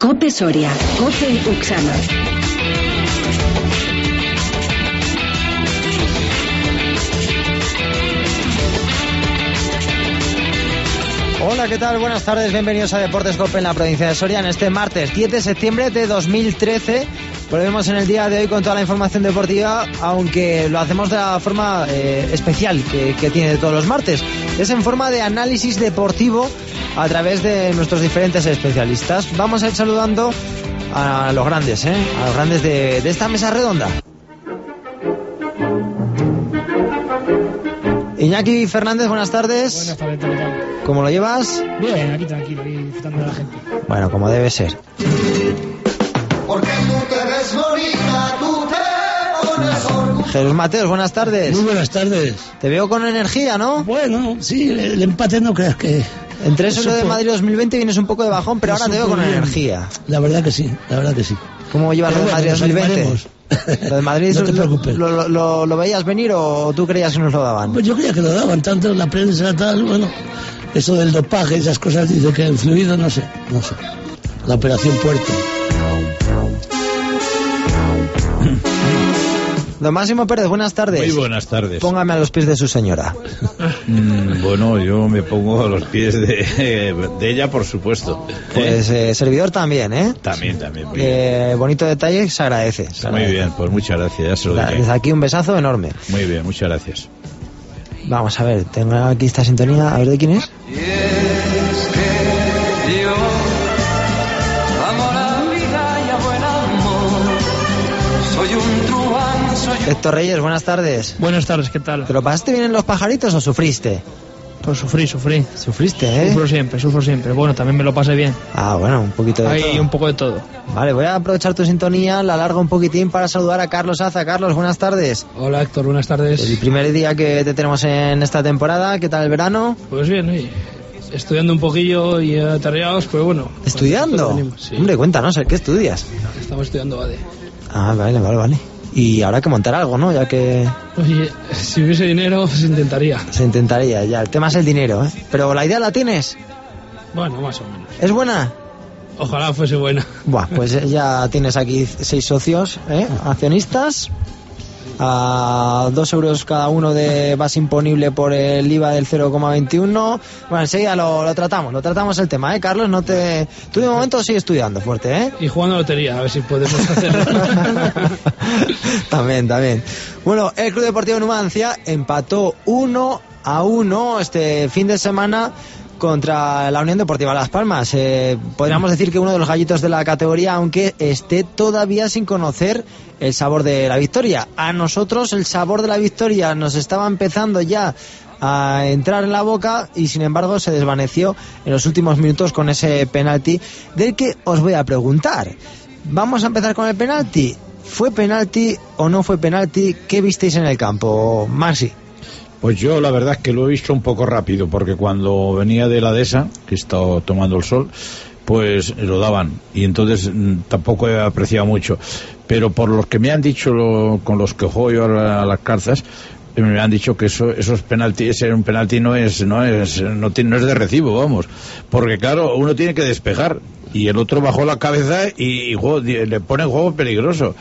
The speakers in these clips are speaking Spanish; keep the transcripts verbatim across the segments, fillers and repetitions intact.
COPE Soria, COPE Uxana. Hola, ¿qué tal? Buenas tardes, bienvenidos a Deportes COPE en la provincia de Soria en este martes diez de septiembre de dos mil trece. Volvemos en el día de hoy con toda la información deportiva, aunque lo hacemos de la forma eh, especial que, que tiene todos los martes. Es en forma de análisis deportivo a través de nuestros diferentes especialistas. Vamos a ir saludando a los grandes, ¿eh? a los grandes de, de esta mesa redonda. Iñaki Fernández, buenas tardes. Buenas tardes, ¿qué tal? ¿Cómo lo llevas? Bien, aquí tranquilo, aquí disfrutando de la gente. Bueno, como debe ser. Porque tú te ves bonita, tú te pones orgullo. Jesús Mateos, buenas tardes. Muy buenas tardes. Te veo con energía, ¿no? Bueno, sí, el empate no creas que... Entre eso y lo de Madrid dos mil veinte vienes un poco de bajón, pero ahora te veo con bien. energía. La verdad que sí, la verdad que sí. ¿Cómo llevas lo de Madrid dos mil veinte? Lo de Madrid, no te preocupes. Lo, lo, lo, ¿Lo veías venir o tú creías que nos lo daban? Pues yo creía que lo daban, tanto la prensa tal, bueno, eso del dopaje, esas cosas dice que ha influido, no sé, no sé. La operación Puerto. Don Máximo Pérez, buenas tardes. Muy buenas tardes. Póngame a los pies de su señora. Mm, bueno, yo me pongo a los pies de, de ella, por supuesto. Pues eh, servidor también, ¿eh? También, también. Eh, bonito detalle, se agradece. Se Muy agradece. bien, pues muchas gracias, ya se lo diré. Desde aquí un besazo enorme. Muy bien, muchas gracias. Vamos a ver, tengo aquí esta sintonía, a ver de quién es. Y es que yo amo la vida y a buen amor. Soy un truán, soy un... Héctor Reyes, buenas tardes. Buenas tardes, ¿qué tal? ¿Te lo pasaste bien en Los Pajaritos o sufriste? Pues sufrí, sufrí. Sufriste, ¿eh? Sufro siempre, sufro siempre. Bueno, también me lo pasé bien. Ah, bueno, un poquito de Hay todo. un poco de todo. Vale, voy a aprovechar tu sintonía, la alargo un poquitín para saludar a Carlos Aza. Carlos, buenas tardes. Hola, Héctor, buenas tardes. El primer día que te tenemos en esta temporada, ¿qué tal el verano? Pues bien, oye, estudiando un poquillo y atareados, pero bueno. ¿Estudiando? Pues venimos, sí. Hombre, cuéntanos, ¿qué estudias? Estamos estudiando A D E. Ah, vale, vale, vale. Y habrá que montar algo, ¿no? Ya que Oye, si hubiese dinero, se intentaría. se intentaría, ya. El tema es el dinero, ¿eh? Pero la idea la tienes. Bueno, más o menos. ¿Es buena? Ojalá fuese buena. Buah, pues ya tienes aquí seis socios, ¿eh? Accionistas. A dos euros cada uno de base imponible por el I V A del cero coma veintiuno. Bueno, enseguida lo, lo tratamos, lo tratamos el tema, ¿eh, Carlos? No te... Tú de momento sigues estudiando fuerte, ¿eh? Y jugando a lotería, a ver si podemos hacerlo. También, también. Bueno, el Club Deportivo Numancia empató uno a uno este fin de semana contra la Unión Deportiva Las Palmas. Eh, podríamos decir que uno de los gallitos de la categoría, aunque esté todavía sin conocer el sabor de la victoria. A nosotros el sabor de la victoria nos estaba empezando ya a entrar en la boca y sin embargo se desvaneció en los últimos minutos con ese penalti del que os voy a preguntar. Vamos a empezar con el penalti. ¿Fue penalti o no fue penalti? ¿Qué visteis en el campo, Maxi? Pues yo la verdad es que lo he visto un poco rápido, porque cuando venía de la dehesa, que he estado tomando el sol, pues lo daban, y entonces mm, tampoco he apreciado mucho. Pero por los que me han dicho, lo, con los que juego yo a, la, a las cartas, me han dicho que eso, esos penaltis, ese un penalti no es, no es, no tiene, no es de recibo, vamos, porque claro, uno tiene que despejar y el otro bajó la cabeza y, y juego, le pone en juego peligroso.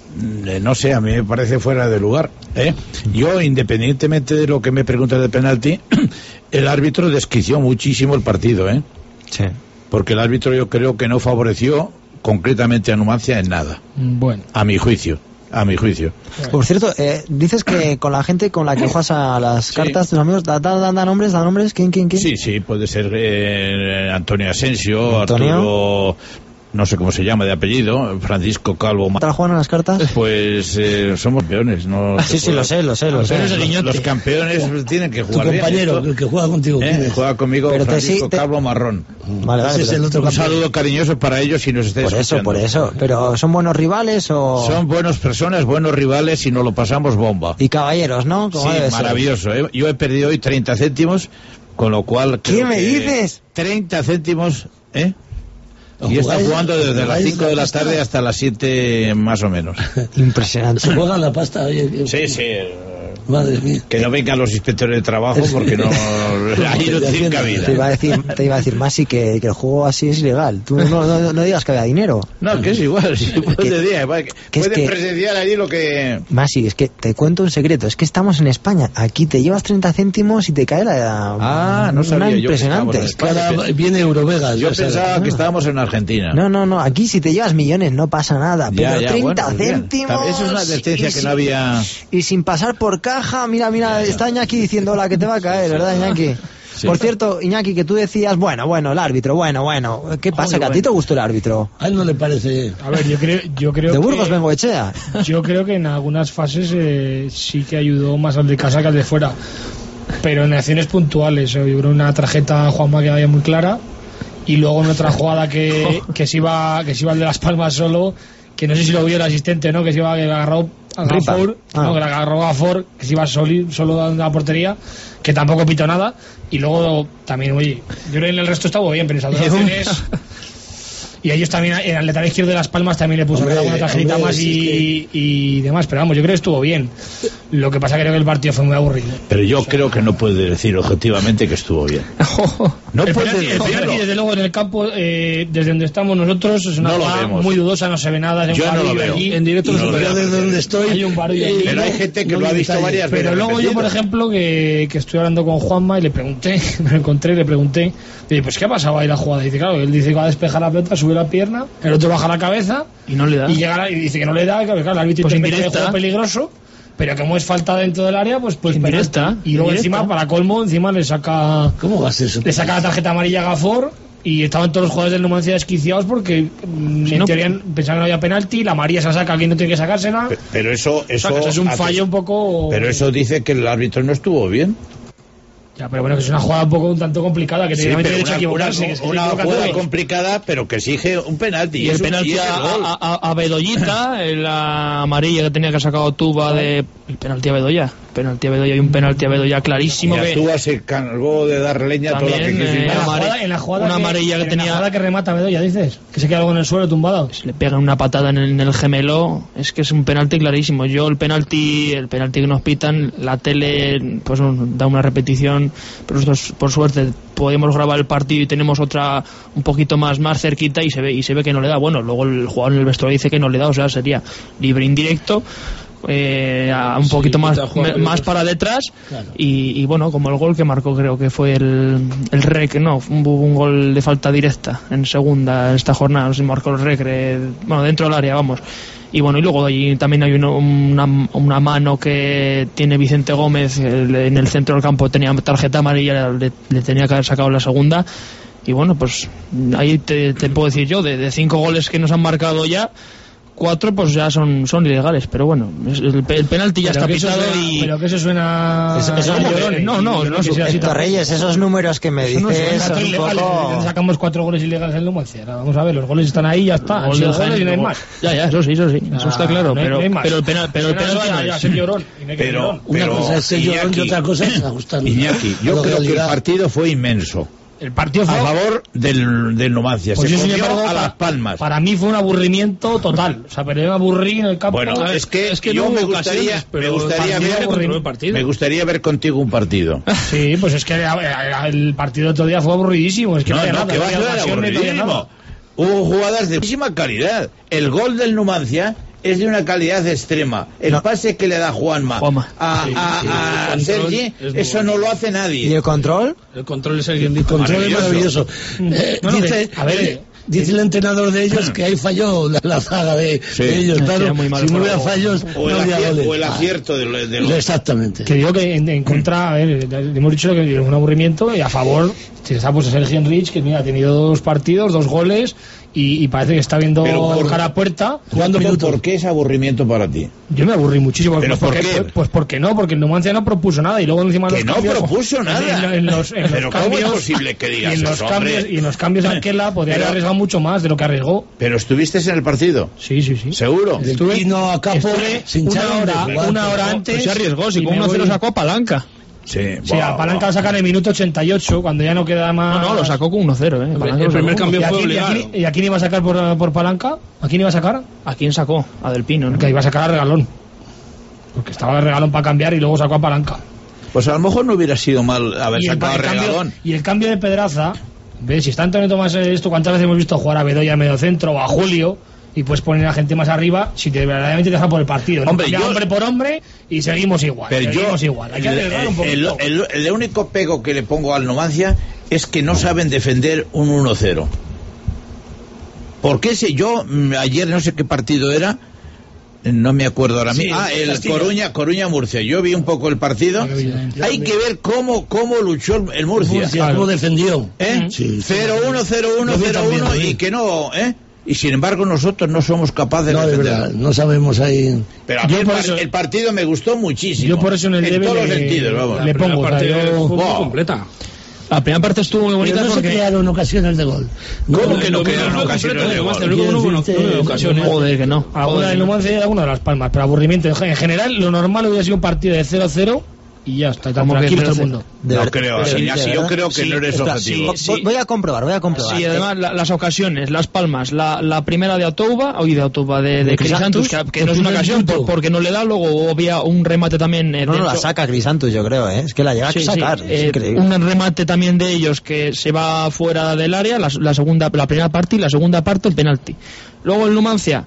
No sé, a mí me parece fuera de lugar, ¿eh? Yo, independientemente de lo que me preguntas de penalti, el árbitro desquició muchísimo el partido, ¿eh? Sí. Porque el árbitro yo creo que no favoreció concretamente a Numancia en nada. Bueno. A mi juicio. A mi juicio. Por cierto, eh, dices que con la gente con la que juegas a las Sí. cartas, tus amigos, da, da, da, da nombres, da nombres, ¿quién, quién, quién? Sí, sí, puede ser eh, Antonio Asensio, Antonio. Arturo, no sé cómo se llama de apellido, Francisco Calvo. ¿Te la juegan a las cartas? Pues eh, somos campeones, ¿no? Sí, sí, lo sé, lo sé, lo sé. Los, los, los campeones tienen que Tu jugar bien. compañero, Esto, el que juega contigo. ¿quién ¿eh? es? Juega conmigo Pero te Francisco sí, te- Calvo Marrón. Vale, vale, Ese es pero- el otro Un campeón. saludo cariñoso para ellos si nos estáis por eso, escuchando. por eso. Pero ¿son buenos rivales o...? Son buenas personas, buenos rivales y nos lo pasamos bomba. Y caballeros, ¿no? Como Sí, debe ser. maravilloso. ¿eh? Yo he perdido hoy treinta céntimos, con lo cual... ¿Qué creo me que dices? treinta céntimos, ¿eh? Y está ¿Jugáis? jugando desde las ¿Jugáis cinco de la pasta? tarde hasta las siete más o menos. Impresionante. Se juegan la pasta. Oye, Sí, sí. Madre mía. Que no vengan los inspectores de trabajo porque no, ahí no tienen cabida. Te iba a decir, te iba a decir Masi, que, que el juego así es ilegal. Tú no, no, no digas que había dinero. No, que es igual. Si que, puedes día, puedes que es que, presenciar allí lo que... Masi, es que te cuento un secreto. Es que estamos en España. Aquí te llevas treinta céntimos y te cae la... Ah, no sabía yo. Impresionante. Es que ahora viene Eurovegas. Yo pensaba no. que estábamos en Argentina. No, no, no. Aquí si te llevas millones no pasa nada. Pero ya, ya, treinta bueno, céntimos... Eso es una advertencia y, que y, no había... Y sin pasar por caja, mira, mira, está Iñaki diciendo la que te va a caer, ¿verdad, Iñaki? Sí. Por cierto, Iñaki, que tú decías, bueno, bueno, el árbitro, bueno, bueno. ¿Qué pasa? Joder, ¿Que a ti bueno. te gustó el árbitro? A él no le parece... A ver, yo creo, yo creo De que... Burgos Bengoechea. Yo creo que en algunas fases eh, sí que ayudó más al de casa que al de fuera. Pero en acciones puntuales. Yo creo una tarjeta a Juanma que vaya muy clara. Y luego en otra jugada que, que, se iba, que se iba el de Las Palmas solo, que no sé si lo vio el asistente, ¿no? Que se iba, que agarró a Gafor, ah. no, que la agarró a Gafor, que se iba soli, solo dando la portería, que tampoco pitó nada. Y luego también, oye, yo creo que en el resto estaba bien, pero esas dos acciones... Y ellos también, en el lateral izquierdo de Las Palmas también le puso hombre, alguna tarjetita hombre, más y, que... y demás, pero vamos, yo creo que estuvo bien. Lo que pasa creo que el partido fue muy aburrido. Pero yo o sea, creo que no puede decir objetivamente que estuvo bien. No puede decirlo. Desde luego en el campo, eh, desde donde estamos nosotros, es una cosa no muy dudosa, no se ve nada. Yo no lo veo. Allí. En directo no no veo desde donde estoy. Hay un barullo eh, pero hay gente que no lo ha visto varias pero veces. Pero luego repetido. yo, por ejemplo, que, que estoy hablando con Juanma y le pregunté, me lo encontré y le pregunté, dice, pues ¿qué ha pasado ahí la jugada? Y dice, claro, él dice que va a despejar la pelota, sube la pierna, el otro baja la cabeza y no le da. Y, llega, y dice que no le da, que claro, el árbitro pues intenta que juego peligroso, pero como es falta dentro del área, pues pues indirecta. Y luego indirecta. Encima, para colmo, encima le saca ¿Cómo va a ser eso? Le saca la tarjeta amarilla a Gafor y estaban todos los jugadores del Numancia desquiciados porque si en no, teoría pensaban que no había penalti, la amarilla se la saca, alguien no tiene que sacársela. Pero, pero eso, eso, o sea, que eso es un fallo un poco. Pero eso dice que el árbitro no estuvo bien. Ya, pero bueno, que es una jugada un poco un tanto complicada, que sí, tiene una, derecho a equivocarse. Una, que una jugada todos. complicada, pero que exige un penalti. Y, y el penalti a, a, a Bedoyita, la amarilla que tenía que haber sacado Tuba de... El penalti a Bedoya. Penalti a Bedoya y un penalti a Bedoya clarísimo. Mira, que Tuba se cargó de dar leña también, toda la que eh, en, la jugada, en la jugada una que, amarilla que en tenía... la jugada que remata a Bedoya, dices, que se queda algo en el suelo tumbado. Se le pegan una patada en el, en el gemelo, es que es un penalti clarísimo. Yo el penalti, el penalti que nos pitan, la tele pues da una repetición, pero nosotros por suerte podemos grabar el partido y tenemos otra un poquito más más cerquita y se ve y se ve que no le da. Bueno, luego el jugador en el vestuario dice que no le da, o sea, sería libre indirecto. Eh, a un poquito sí, más me, más para detrás claro. y, y bueno, como el gol que marcó creo que fue el el rec, no, un, un gol de falta directa en segunda esta jornada, no sé si marcó el rec, bueno, dentro del área, vamos. Y bueno, y luego allí también hay uno, una, una mano que tiene Vicente Gómez el, en el centro del campo, tenía tarjeta amarilla, le, le tenía que haber sacado la segunda. Y bueno, pues ahí te, te puedo decir yo, de, de cinco goles que nos han marcado ya, cuatro pues ya son son ilegales, pero bueno, el, el penalti ya pero está pitado suena, y... Pero que eso suena... Eso, eso no, llorones, no, no, no, no Héctor Reyes, esos números que me dices no son un poco... Sacamos cuatro goles ilegales en el Numancia. Vamos a ver, los goles están ahí, ya está. Gol los goles y no hay más. Ya, ya, eso sí, eso sí, eso ah, está claro, no hay, pero, no hay más. pero el penal, pero el penalti ya, ya, ser llorón, y no hay que pero, llorón. Una pero, cosa es ser llorón y otra cosa es ajustarlo. Iñaki, yo creo que el partido fue inmenso. El partido fue a favor del, del Numancia, pues se comió embargo, a para, Las Palmas. Para mí fue un aburrimiento total, o sea, pero yo me aburrí en el campo. Bueno, es que, es que yo no me gustaría, me gustaría ver, me gustaría ver contigo un partido. Sí, pues es que el partido del otro día fue aburridísimo, es que no, no, no, nada, que va a ser aburridísimo. Hubo jugadas de muchísima calidad. El gol del Numancia es de una calidad extrema. El no. pase que le da Juanma, Juanma. a, sí, a, sí, a, a Sergi, eso bueno. no lo hace nadie. ¿Y el control? El control es el control es maravilloso. Eh, no, dice, a ver, eh, dice el entrenador de ellos que ahí falló la, la zaga de, sí. de ellos. Claro, si no hubiera fallos, o el, no había acier- goles. o el acierto de, lo, de los... Exactamente. Que digo que en, en contra, a ver, hemos dicho que es un aburrimiento y a favor se está pues Sergi Enrich, que mira, ha tenido dos partidos, dos goles. Y, y parece que está viendo por, cara a puerta. ¿Cuándo ¿Por qué es aburrimiento para ti? Yo me aburrí muchísimo. ¿Pero pues por porque, qué? Pues, pues porque no, porque el Numancia no propuso nada y luego encima que los no cambios, propuso nada. En, en los, en pero los ¿cómo cambios, es posible que digas y en los eso, cambios hombre? y en los cambios Anquela podría pero, haber arriesgado mucho más de lo que arriesgó. Pero estuviste en el partido. Sí, sí, sí. ¿Seguro? Estuve, no a campo, sin una hora, una hora antes. Pues se arriesgó, si con uno cero sacó a Palanca. Sí, sí wow, a Palanca wow. lo sacan en el minuto ochenta y ocho, cuando ya no queda más... No, no, lo sacó con uno cero, ¿eh? El, el primer cambio fue obligado. ¿Y a quién iba a sacar por, por Palanca? ¿A quién iba a sacar? ¿A quién sacó? A Del Pino, ¿no? Que iba a sacar a Regalón. porque estaba el Regalón para cambiar y luego sacó a Palanca. Pues a lo mejor no hubiera sido mal haber Y el, sacado a el cambio, Regalón. y el cambio de Pedraza, ¿ves? Si está Antonio Tomás esto, ¿cuántas veces hemos visto jugar a Bedoya en medio centro o a Julio? Y puedes poner a gente más arriba si te verdaderamente te deja por el partido. ¿No? Hombre, yo, hombre por hombre y seguimos igual. Pero seguimos yo, igual. Hay que el, un el, poquito. el, el, el único pego que le pongo al Numancia es que no saben defender un uno cero. Porque ese yo, ayer no sé qué partido era, no me acuerdo ahora mismo. Sí, ah, el Coruña, Coruña Murcia. Yo vi un poco el partido. Hay que ver cómo cómo luchó el Murcia. Murcia claro. Cómo defendió. ¿Eh? Sí, cero uno, cero uno, cero uno y que no, ¿eh? Y sin embargo nosotros no somos capaces no, de defender. De verdad, no sabemos ahí. Pero a mí el, par eso, el partido me gustó muchísimo. Yo por eso en el en todos le, los sentidos, vamos. Le pongo parte yo, wow. completa. La primera parte estuvo muy bonita pero no porque se crearon ocasiones de gol. ¿Cómo no, que no quedaron ocasiones de gol? ocasiones. Joder, que no. Alguna del Numancia y alguna de Las Palmas, pero aburrimiento en general, lo normal hubiera sido un partido de cero cero y ya está, tan tranquilo todo el mundo. No creo, sí, así yo creo que sí, no eres está, objetivo. Sí, sí. Voy a comprobar, voy a comprobar. Sí, además la, las ocasiones, Las Palmas, la, la primera de Atouba, hoy de Atouba, de, de Crisantus, que, que no es una ocasión por, porque no le da, luego había un remate también. Eh, no, no, la saca Crisantus, yo creo, ¿eh? Es que la llega sí, a sacar, sí, es eh, increíble. Un remate también de ellos que se va fuera del área, la, la segunda, la primera parte y la segunda parte el penalti. Luego el Numancia.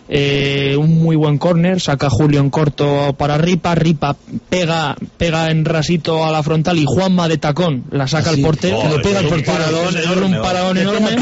Eh, un muy buen córner, saca Julio en corto para Ripa, Ripa pega pega en rasito a la frontal y Juanma de tacón la saca al sí. portero, oh, le pega al portero, paradón enorme, un paradón enorme,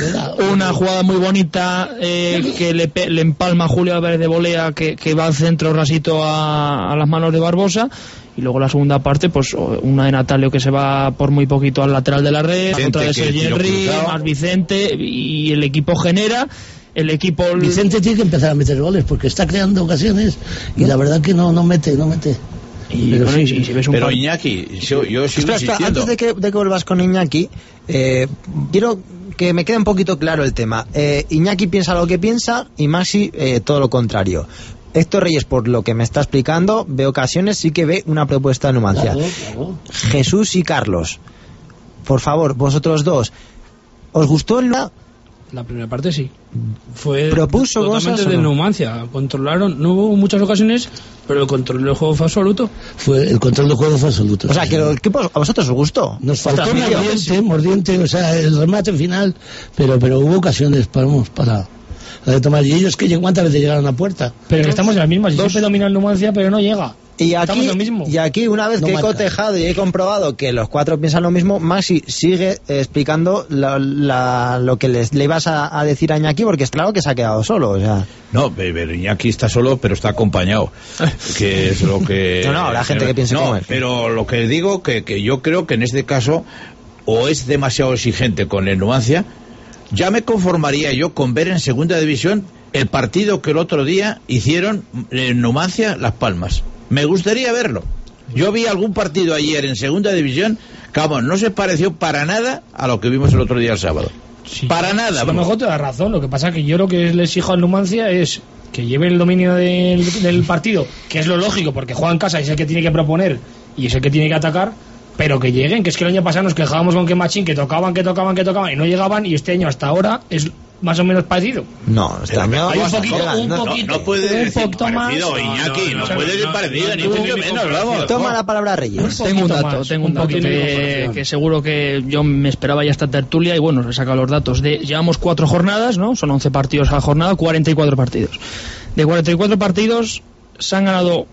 una jugada muy bonita eh, que le, le empalma a Julio Álvarez de volea que, que va al centro rasito a, a las manos de Barbosa. Y luego la segunda parte, pues una de Natalio que se va por muy poquito al lateral de la red, Vicente, otra de Sergi Henry, más Vicente, y el equipo genera. El equipo Vicente tiene que empezar a meter goles porque está creando ocasiones y la verdad que no no mete no mete y, pero, bueno, sí, y si ves un pero par... Iñaki yo, yo sigo espera, espera, antes de que, de que vuelvas con Iñaki eh, quiero que me quede un poquito claro el tema. eh, Iñaki piensa lo que piensa y Maxi eh, todo lo contrario. Héctor Reyes, por lo que me está explicando, ve ocasiones, sí que ve una propuesta de Numancia. Claro, claro. Jesús y Carlos, por favor, vosotros dos, ¿os gustó el la La primera parte sí. Fue propuso totalmente cosas, de no? Numancia. Controlaron, no hubo muchas ocasiones, pero el control del juego fue absoluto. Fue el control del juego fue absoluto. O sea, que el equipo a vosotros os gustó. Nos faltó mordiente, mordiente, o sea, el remate final, pero pero hubo ocasiones para para la de tomar. Y ellos que cuántas veces llegaron a puerta. Pero que estamos en las mismas. Si siempre domina el Numancia, pero no llega. Y aquí, y aquí, una vez no que marca. He cotejado y he comprobado que los cuatro piensan lo mismo, Maxi sigue eh, explicando la, la, lo que les, le ibas a, a decir a Iñaki, porque es claro que se ha quedado solo. O sea. No, pero Iñaki está solo, pero está acompañado. Que es lo que. No, no, habrá gente que piense no, como él. Pero lo que digo, que, que yo creo que en este caso, o es demasiado exigente con el Numancia, ya me conformaría yo con ver en segunda división el partido que el otro día hicieron en Numancia Las Palmas. Me gustaría verlo. Yo vi algún partido ayer en segunda división que, vamos, no se pareció para nada a lo que vimos el otro día el sábado. Sí, para nada. A lo mejor te da razón. Lo que pasa es que yo lo que les exijo al Numancia es que lleve el dominio del, del partido, que es lo lógico, porque juega en casa y es el que tiene que proponer y es el que tiene que atacar, pero que lleguen, que es que el año pasado nos quejábamos con que Machín, que tocaban, que tocaban, que tocaban y no llegaban, y este año hasta ahora es más o menos parecido. No, este año hay un poquito, un no, poquito, no, no puede un decir poquito parecido, más. Iñaki, no, no, no puede decir no, parecido, no, ni no, mucho menos, vamos. Toma la palabra Reyes. Un tengo un dato, más, tengo un, un poquito que, que seguro que yo me esperaba ya esta tertulia y bueno, he sacado los datos. De, llevamos cuatro jornadas, ¿no? Son once partidos a la jornada, cuarenta y cuatro partidos. De cuarenta y cuatro partidos se han ganado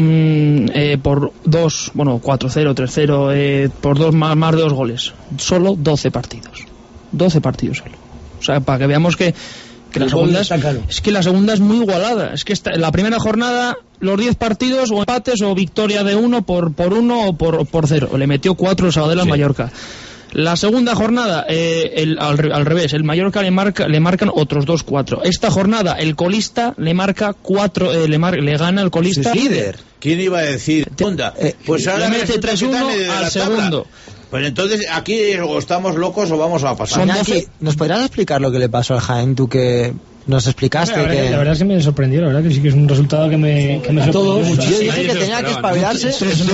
Mm, eh, por dos, bueno, cuatro cero, tres cero, eh, por dos más, más de dos goles. Solo doce partidos. doce partidos solo. O sea, para que veamos que, que la segunda es, es que la segunda es muy igualada. Es que esta, la primera jornada, los diez partidos, o empates, o victoria de uno por, por uno o por, por cero. Le metió cuatro el Sabadell al sí. Mallorca. La segunda jornada, eh, el, al, al revés, el Mallorca le marca, le marcan otros dos cuatro. Esta jornada, el colista le marca cuatro, eh, le, mar, le gana el colista. Sí, líder. ¿Quién iba a decir? Onda, eh, pues ahora le mete tres uno al segundo. Pues entonces aquí o estamos locos o vamos a pasar. Iñaki, ¿nos podrás explicar lo que le pasó al Jaén? Tú que nos explicaste la verdad, que... que... la verdad es que me sorprendió, la verdad que sí que es un resultado que me, que me a sorprendió todos. mucho. Yo dije que tenía que espabilarse.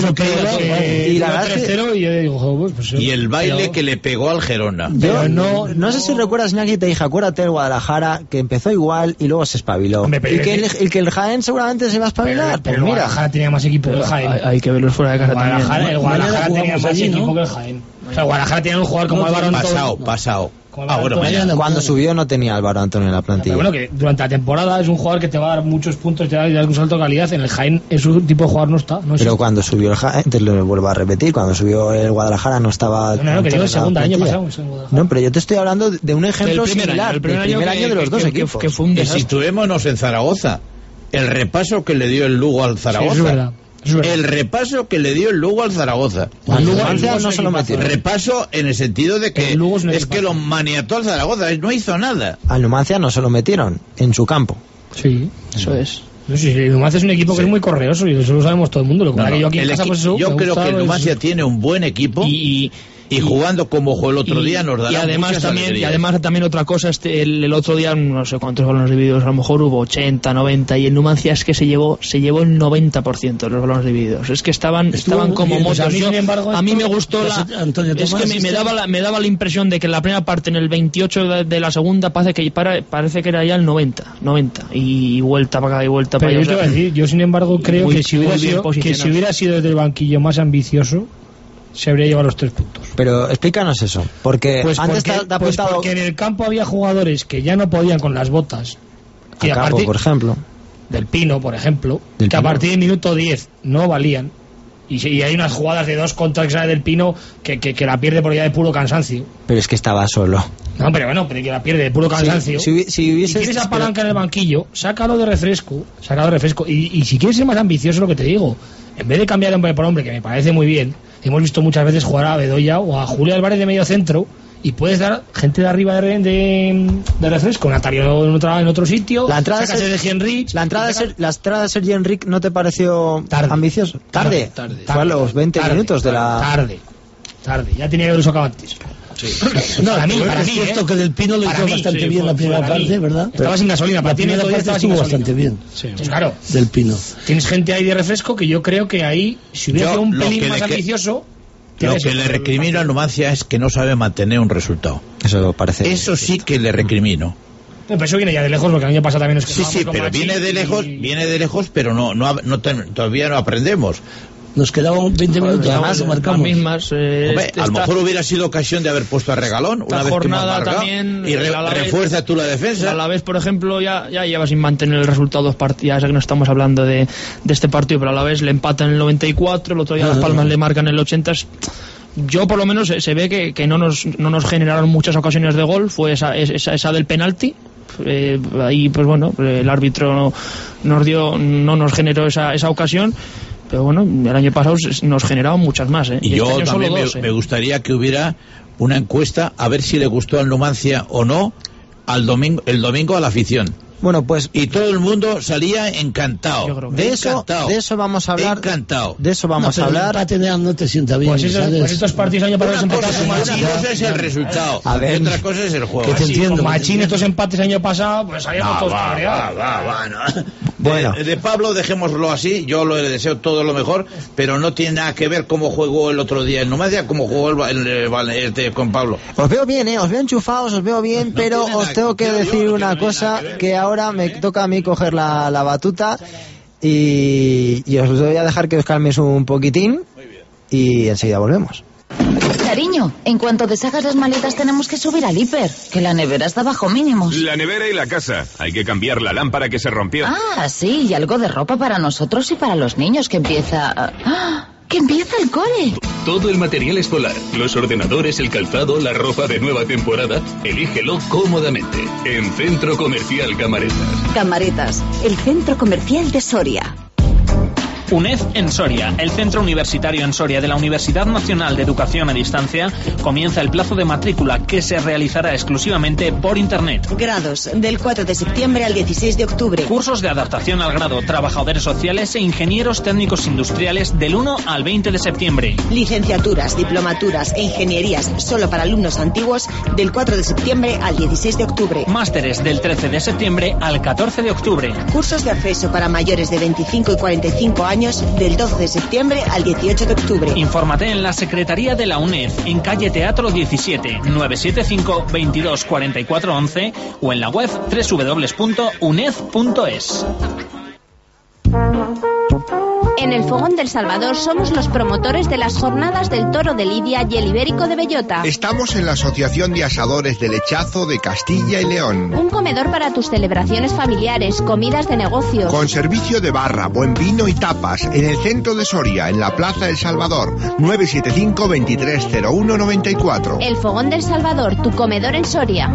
Eh, Y la iba verdad es que- tres cero y yo digo, joder, pues, Y el baile pero- que le pegó al Gerona. Yo Pero no, no- no sé si recuerdas, Iñaki, te dije, acuérdate del Guadalajara, que empezó igual y luego se espabiló. Hombre, pero y que el, es el que el Jaén seguramente se va a espabilar. Pero, pero pues el mira, Guadalajara tenía más equipo que el Jaén. Hay, hay que verlos fuera de casa El Guadalajara, también. el ¿no? Guadalajara Mañana tenía jugamos más allí, ¿no? equipo que el Jaén. O sea, el Guadalajara tenía un jugador como No, Álvaro Antón. Pasado, pasado. Como Ah, bueno, Álvaro mañana. cuando subió no tenía Álvaro Antonio en la plantilla. Pero bueno, que durante la temporada es un jugador que te va a dar muchos puntos, te va a dar un salto de calidad. En el Jaén, ese tipo de jugador no está. No Pero existe. cuando subió el Jaén, te lo vuelvo a repetir, cuando subió el Guadalajara no estaba... No, no, no, que digo el en la segundo año plantilla. pasado. es el Guadalajara. No, pero yo te estoy hablando de un ejemplo El primer similar, año, el primer del primer año año, que- de los que- dos que- equipos. que fue un Y desastre. situémonos en Zaragoza. El repaso que le dio el Lugo al Sí, Zaragoza. eso es verdad. Eso es verdad. El repaso que le dio el Lugo al Zaragoza. Al Lugo El Ancia Lugo no es se lo un metieron. Repaso en el sentido de que El Lugo es un es equipazo. que lo maniató al Zaragoza, no hizo nada. Al Numancia no se lo metieron en su campo. Sí. Eso es. No sé, el Numancia es un equipo que es muy correoso y eso lo sabemos todo el mundo. Lo que No, pasa que yo no, aquí en el casa, equi- pues eso, yo me creo gusta, que el pues, Numancia tiene un buen equipo y, Y, y, jugando como jugó el otro y- día nos dará y además muchas también y alegrías. además también otra cosa, este el, el otro día no sé cuántos balones divididos, a lo mejor hubo ochenta, noventa, y el Numancia es que se llevó se llevó el noventa por ciento de los balones divididos. Es que estaban Estuvo estaban como bien, motos. pues a mí, Yo- sin embargo, a mí esto- me gustó la Antonio es Tomás, que me, me este- daba la, me daba la impresión de que en la primera parte, en el veintiocho de, de la segunda, parece que para- parece que era ya el noventa, noventa y vuelta para acá y vuelta para Pero allá. yo te o voy a sea, decir, yo sin embargo creo muy- que si muy hubiera bien sido que posicionados. si hubiera sido desde el banquillo más ambicioso, se habría llevado los tres puntos. Pero explícanos eso, porque Pues antes porque, te, te ha pues apuntado porque en el campo había jugadores que ya no podían con las botas. a Y a Capo, partir por ejemplo. del Pino, por ejemplo, Del que a Pino. partir del minuto diez no valían. Y, si- y hay unas jugadas de dos contra que sale del Pino que, que, que la pierde por ya de puro cansancio. Pero es que estaba solo. No, pero bueno, pero que la pierde de puro cansancio. Si, si, si Y hubiese... tienes esa palanca en el banquillo, sácalo de refresco, sácalo de refresco. Y, y si quieres ser más ambicioso, lo que te digo, en vez de cambiar hombre por hombre, que me parece muy bien, hemos visto muchas veces jugar a Bedoya o a Julio Álvarez de medio centro y puedes dar gente de arriba de, de, de refresco, Natario en, otra, en otro sitio, La entrada, de sacas Ser- de Henrich, la, entrada de Ser- la entrada de Sergi Enrique no te pareció Tarde. ambicioso. ¿Tarde? Tarde, Fue a los veinte tarde, minutos de la... Tarde, tarde, ya tenía que haberlo sacado antes. No, para mí, pero para es mí, cierto ¿eh? que del Pino lo Para hizo mí, bastante sí, bien fue- la primera para mí. parte, ¿verdad? Estaba sin gasolina, La para ti en primera el otro día parte estaba sin estuvo gasolina. bastante bien Sí, pues claro. del Pino. Tienes gente ahí de refresco que yo creo que ahí, si hubiera Yo, sido un lo pelín que más le que- ambicioso... Lo tienes- que le recrimino a Numancia es que no sabe mantener un resultado. Eso parece... Eso sí que le recrimino. No, pero eso viene ya de lejos, porque el año pasado también nos Sí, quejábamos sí, con pero Machi viene de y- lejos, viene de lejos, pero no, no, no ten- todavía no aprendemos. Nos quedaban veinte minutos, además lo las marcamos. mismas eh, Hombre, este- a lo esta- mejor hubiera sido ocasión de haber puesto a Regalón esta una vez que hemos jornada marcado, también, y re- el Alavés- refuerza tú la defensa. A la vez, por ejemplo, ya, ya lleva sin mantener el resultado dos partidos. Ya sé que no estamos hablando de, de este partido, pero a la vez le empatan en el noventa y cuatro, el otro día Las Palmas le marcan en el ochenta. Yo, por lo menos, se, se ve que, que no, nos, no nos generaron muchas ocasiones de gol. Fue esa, esa, esa del penalti. Eh, ahí, pues bueno, el árbitro no, nos dio, no nos generó esa, esa ocasión. Pero bueno, el año pasado nos generaban muchas más. ¿eh? Y este yo año también solo me, dos, ¿eh? me gustaría que hubiera una encuesta a ver si le gustó al Numancia o no al domingo, el domingo a la afición. Bueno, pues Y todo el mundo salía encantado. Yo creo que- de eso, encantado. de eso vamos a hablar. Encantado. De eso vamos No, a pero el hablar. empate de no te sienta bien, Pues, eso- ¿sabes? pues estos partidos año pasado se Una empataron cosa, con una Machín. cosa es el resultado, A ver. y otra cosa es el juego. Que te Sí, entiendo, con que te Machín, estos empates año pasado, pues salíamos Ah, todos va, cabreados. va, va, va, no. Bueno. De, de Pablo dejémoslo así, yo le deseo todo lo mejor, pero no tiene nada que ver cómo jugó el otro día en Numancia, cómo jugó el, el- el- este con Pablo. Os veo bien, ¿eh? Os veo enchufados, os veo bien, pero tiene os nada- tengo que creo yo decir que no una tiene cosa, nada que ver. que ahora me toca a mí coger la, la batuta y, y os voy a dejar que os calméis un poquitín y enseguida volvemos. Cariño, en cuanto deshagas las maletas tenemos que subir al hiper, que la nevera está bajo mínimos. La nevera y la casa. Hay que cambiar la lámpara que se rompió. Ah, sí, y algo de ropa para nosotros y para los niños, que empieza... ¡Ah! ¡Que empieza el cole! Todo el material escolar, los ordenadores, el calzado, la ropa de nueva temporada, elígelo cómodamente en Centro Comercial Camaretas. Camaretas, el centro comercial de Soria. U N E D en Soria, el centro universitario en Soria de la Universidad Nacional de Educación a Distancia, comienza el plazo de matrícula que se realizará exclusivamente por internet. Grados del cuatro de septiembre al dieciséis de octubre. Cursos de adaptación al grado, trabajadores sociales e ingenieros técnicos industriales del uno al veinte de septiembre. Licenciaturas, diplomaturas e ingenierías solo para alumnos antiguos del cuatro de septiembre al dieciséis de octubre. Másteres del trece de septiembre al catorce de octubre. Cursos de acceso para mayores de veinticinco y cuarenta y cinco años del doce de septiembre al dieciocho de octubre. Infórmate en la Secretaría de la U N E D en calle Teatro diecisiete, nueve siete cinco, veintidós, cuarenta y cuatro, once o en la web doble u doble u doble u punto uned punto es. En el Fogón del Salvador somos los promotores de las jornadas del Toro de Lidia y el Ibérico de Bellota. Estamos en la Asociación de Asadores de Lechazo de Castilla y León. Un comedor para tus celebraciones familiares, comidas de negocios. Con servicio de barra, buen vino y tapas en el centro de Soria, en la Plaza del Salvador, nueve siete cinco, veintitrés cero uno, noventa y cuatro. El Fogón del Salvador, tu comedor en Soria.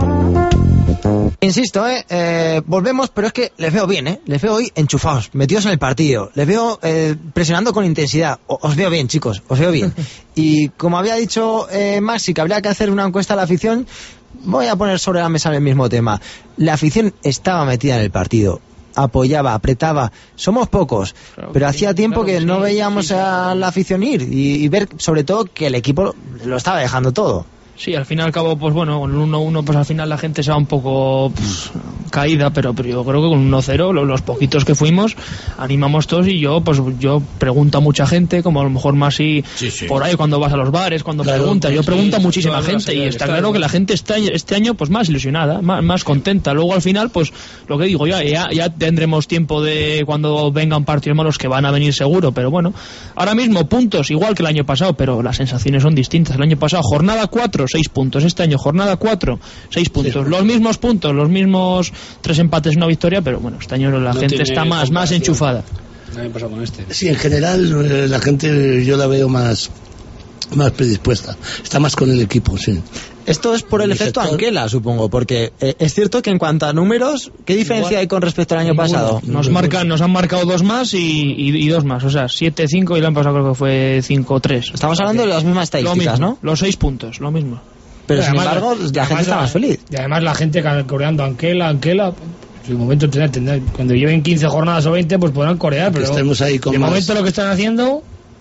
Insisto, eh, eh, volvemos, pero es que les veo bien, ¿eh? Les veo hoy enchufados, metidos en el partido. Les veo eh, presionando con intensidad. O, os veo bien, chicos, os veo bien. Y como había dicho eh, Maxi, que habría que hacer una encuesta a la afición, voy a poner sobre la mesa el mismo tema. La afición estaba metida en el partido. Apoyaba, apretaba. Somos pocos, claro, pero hacía tiempo claro, que sí, no veíamos sí, sí. a la afición ir y, y ver sobre todo que el equipo lo estaba dejando todo. Sí, al fin y al cabo, pues bueno, con el uno uno, pues al final la gente se va un poco pues, caída, pero, pero yo creo que con uno cero, los, los poquitos que fuimos, animamos todos y yo, pues yo pregunto a mucha gente, como a lo mejor más y sí, sí. por ahí cuando vas a los bares, cuando claro, preguntas, yo pregunto sí, a muchísima gente y está claro que la gente está este año pues más ilusionada, más, más contenta. Luego al final, pues lo que digo, ya, ya, ya tendremos tiempo de cuando vengan partidos malos que van a venir seguro, pero bueno, ahora mismo puntos igual que el año pasado, pero las sensaciones son distintas. El año pasado, jornada cuatro, seis puntos. Este año, jornada cuatro, seis puntos. Sí. Los mismos puntos, los mismos tres empates y una victoria, pero bueno, este año la no gente está más, más enchufada. ¿Qué pasa con este? Sí, en general la gente yo la veo más, más predispuesta. Está más con el equipo, sí. Esto es por el, el efecto sector... Anquela, supongo, porque eh, es cierto que en cuanto a números, ¿qué diferencia Igual, hay con respecto al año ninguna. pasado? Nos marcan, nos han marcado dos más y, y, y dos más, o sea, siete cinco y el año pasado creo que fue cinco tres. Estamos hablando de las mismas estadísticas, mismo, ¿no? Los seis puntos, lo mismo. Pero, pero sin además, embargo, la además, gente está más feliz. Y además la gente coreando Anquela, Anquela, en el momento tendrá, tendrá, cuando lleven quince jornadas o veinte, pues podrán corear, pero estemos ahí con de más. momento lo que están haciendo...